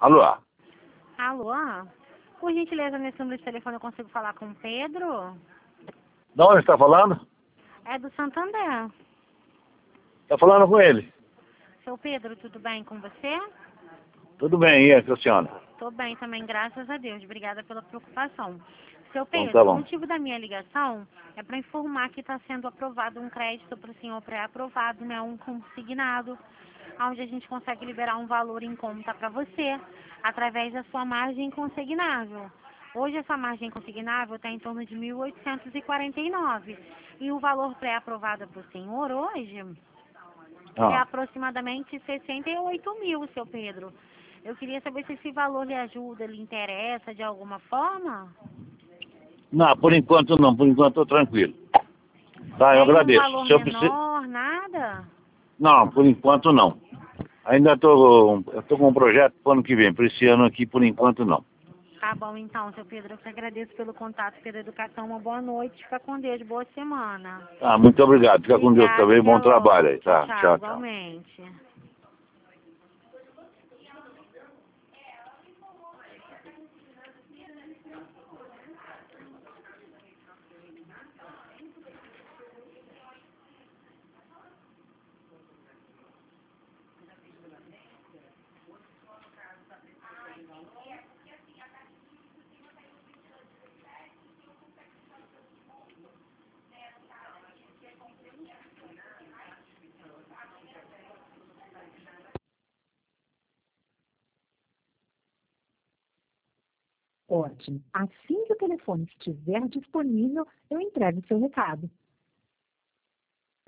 Alô? Alô? Por gentileza, nesse número de telefone eu consigo falar com o Pedro? De onde está falando? É do Santander. Está falando com ele. Seu Pedro, tudo bem com você? Tudo bem, e aí, Cristiano? Tô bem também, graças a Deus. Obrigada pela preocupação. Seu Então tá Pedro, o bom. motivo da minha ligação é para informar que está sendo aprovado um crédito para o senhor pré-aprovado, né? Um consignado, onde a gente consegue liberar um valor em conta para você, através da sua margem consignável. Hoje essa margem consignável está em torno de 1.849. E o valor pré-aprovado para o senhor hoje é Ah, aproximadamente 68 mil, seu Pedro. Eu queria saber se esse valor lhe ajuda, lhe interessa de alguma forma? não, por enquanto não, por enquanto estou tranquilo. Tá, eu Nem um agradeço. valor Se eu precisar... menor, nada? Não, por enquanto não. Ainda estou com um projeto para o ano que vem, para esse ano aqui, por enquanto não. Tá bom então, seu Pedro. Eu que agradeço pelo contato, pela educação. Uma boa noite. Fica com Deus. Boa semana. Ah, muito obrigado. Fica com Deus Obrigada, também. até Bom trabalho logo. aí, Tchau, tá? tchau. Tchau, tchau. Igualmente. Ótimo. Assim que o telefone estiver disponível, eu entrego o seu recado.